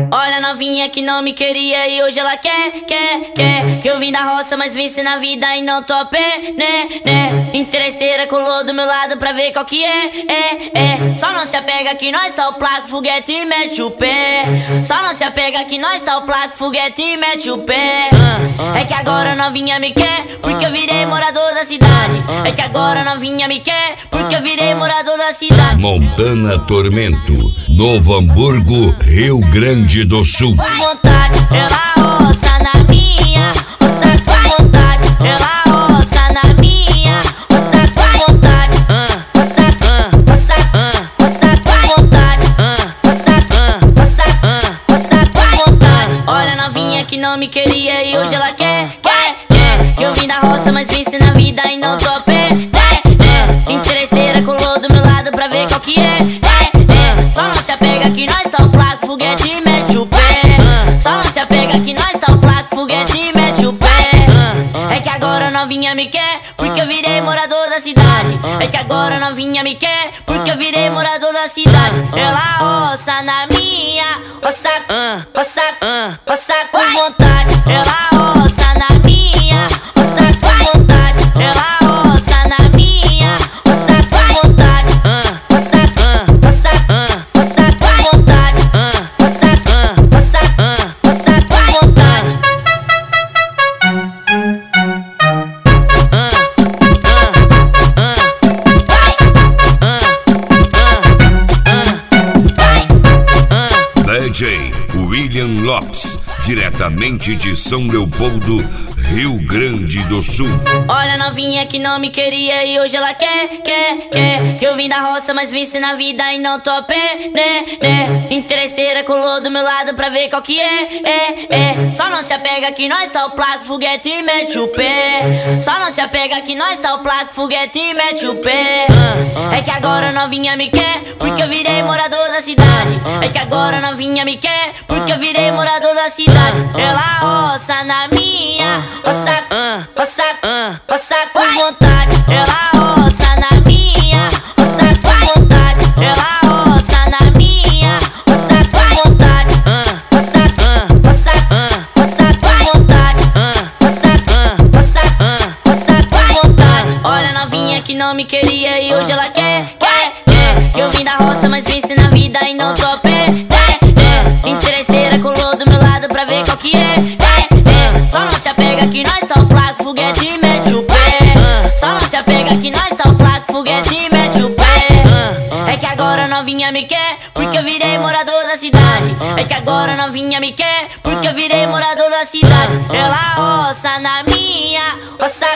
Olha a novinha que não me queria e hoje ela quer. Que eu vim da roça, mas venci na vida e não tô a pé, né. Interesseira colou do meu lado pra ver qual que é. Só não se apega que nós tá o placo, foguete e mete o pé. Só não se apega que nós tá o placo, foguete e mete o pé. É que agora a novinha me quer, porque eu virei morador da cidade. É que agora a novinha me quer, porque eu virei morador da cidade. Montana Tormento, Novo Hamburgo, Rio Grande do Sul. Com vontade, ela roça na minha, roça com vontade. Ela roça na minha, roça com vontade. Roça com vontade. Roça com vontade. Olha a novinha que não me queria e hoje ela quer. Que eu vim da roça, mas venci na vida e não tô a pé. Interesseira colou do meu lado pra ver qual que é. Só não se apega que nós tá o placo, foguete e mete o pé. Só não se apega que nós tá o placo, foguete e mete o pé. É que agora a novinha me quer, porque eu virei morador da cidade. É que agora a novinha me quer, porque eu virei morador da cidade. Ela roça na minha, roça com vontade. Ela roça na minha, roça com vontade. Ela roça na minha, roça com vontade. Roça com vontade. Roça com vontade. DJ William Lopes, diretamente de São Leopoldo, Rio Grande do Sul. Olha a novinha que não me queria e hoje ela quer. Que eu vim da roça, mas venci na vida e não tô a pé, né. Interesseira colou do meu lado pra ver qual que é. Só não se apega que nós tá o placo, foguete e mete o pé. Só não se apega que nós tá o placo, foguete e mete o pé. É que agora a novinha me quer, porque eu virei morador da cidade. É que agora a novinha me quer, porque eu virei morador da cidade. Ela roça na minha, roça com vontade. Ela roça na minha, roça com vontade. Ela roça na minha, roça com vontade. Roça com vontade. Roça com vontade. Olha a novinha que não me queria e hoje ela quer. Que eu vim da roça, mas venci na vida e não tô a pé. Interesseira colou do meu lado pra ver qual que é. Só não se apega que nós tá o placo, foguete e mete o pé. Só não se apega que nós tá o placo, foguete e mete o pé. É que agora a novinha me quer, porque eu virei morador da cidade. É que agora a novinha me quer, porque eu virei morador da cidade. Ela roça na minha, roça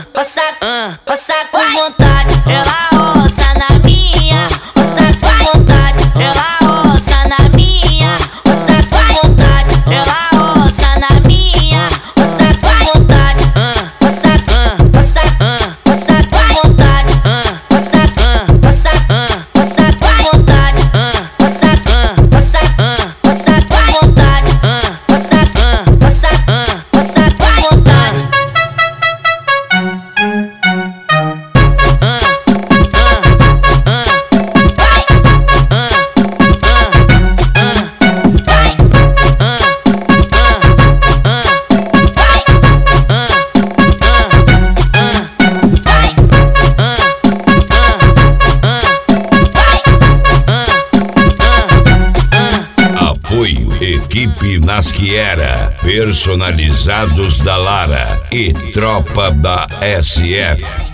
com vontade. Ela roça na minha, roça com vontade. Ela roça na minha, roça com vontade. Ela roça na minha, roça com vontade. Roça com vontade. Roça com vontade. Roça com vontade. Equipe Nasquiera, Personalizados da Lara e Tropa da SF.